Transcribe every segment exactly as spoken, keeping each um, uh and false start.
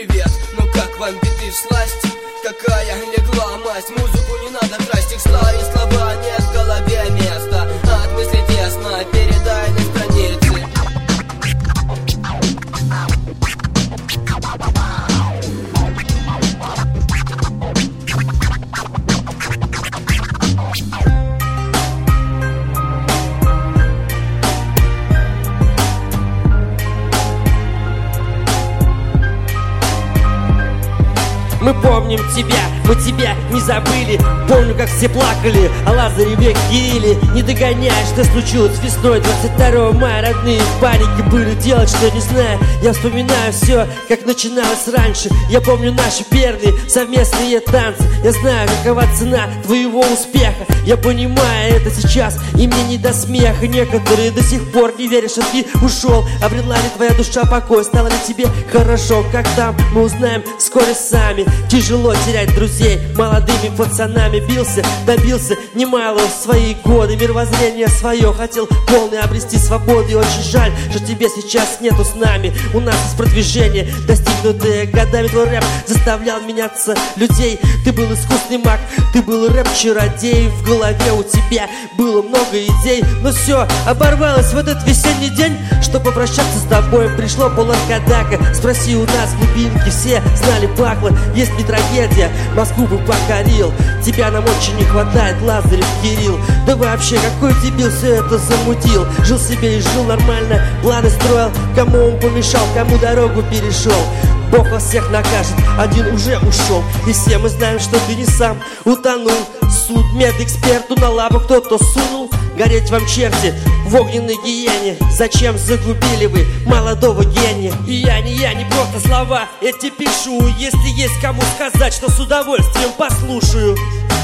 привет, ну как вам биты всласть? Какая легла масть, музыку не надо красть, их слова и слова нет в голове места. От мысли тесно, передай на странице. Мы помним тебя, мы тебя не забыли. Помню, как все плакали о Лазареве Кирилле. Не догоняешь, что случилось весной двадцать второго мая. Родные в панике были, делать что не знаю. Я вспоминаю все, как начиналось раньше. Я помню наши первые совместные танцы. Я знаю, какова цена твоего успеха. Я понимаю это сейчас, и мне не до смеха. Некоторые до сих пор не верят, что ты ушел. Обрела ли твоя душа покой, стало ли тебе хорошо? Как там, мы узнаем вскоре сами. Тяжело терять друзей, молодыми пацанами бился, добился немало в свои годы. Мировоззрение свое хотел полный обрести свободу. И очень жаль, что тебе сейчас нету с нами. У нас есть продвижение, достигнутое годами. Твой рэп заставлял меняться людей. Ты был искусный маг, ты был рэп-чародей. В голове у тебя было много идей. Но все оборвалось в этот весенний день. Что попрощаться с тобой пришло поларкадака. Спроси у нас глубинки, все знали Бакла. Есть не трагедия, Москву бы покорил. Тебя нам очень не хватает, Лазарев Кирилл. Да вообще, какой дебил все это замутил. Жил себе и жил нормально, планы строил. Кому он помешал, кому дорогу перешел. Бог вас всех накажет, один уже ушел. И все мы знаем, что ты не сам утонул. Суд медэксперту на лапу кто-то сунул. Гореть вам черти в огненной гиене. Зачем загубили вы молодого гения? И я не я, не просто слова эти пишу. Если есть кому сказать, что с удовольствием послушаю.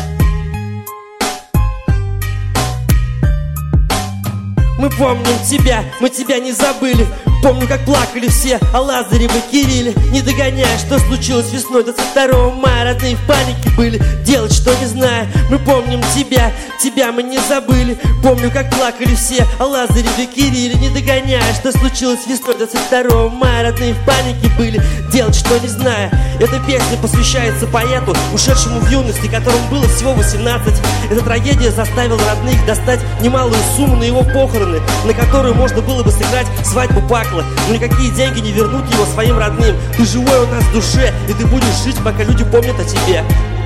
Мы помним тебя, мы тебя не забыли. Помню, как плакали все о Лазареве Кирилле. Не догоняя, что случилось весной двадцать второго мая. Родные в панике были, делать что не знаю. Мы помним тебя, тебя мы не забыли. Помню, как плакали все о Лазареве Кирилле. Не догоняя, что случилось весной двадцать второго мая. Родные в панике были, делать что не знаю. Эта песня посвящается поэту, ушедшему в юности, которому было всего восемнадцать. Эта трагедия заставила родных достать немалую сумму на его похороны, на которую можно было бы сыграть свадьбу Бакла. Но никакие деньги не вернут его своим родным. Ты живой у нас в душе, и ты будешь жить, пока люди помнят о тебе.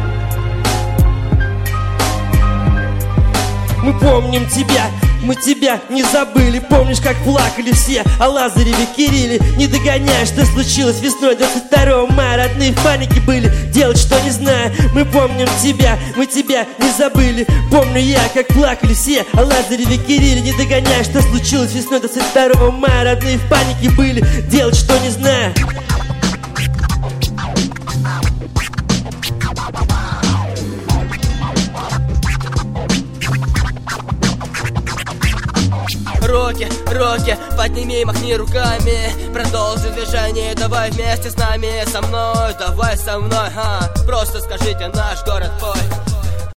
Мы помним тебя, мы тебя не забыли. Помнишь, как плакали все о Лазареве Кирилле. Не догоняя, что случилось весной двадцать второго мая. Родные в панике были, делать что не знаю. Мы помним тебя, мы тебя не забыли. Помню я, как плакали все о Лазареве Кирилле. Не догоняя, что случилось весной двадцать второго мая. Родные в панике были, делать что не знаю. Руки, руки, подними, махни руками. Продолжи движение, давай вместе с нами. Со мной, давай со мной, ха. Просто скажите, наш город твой.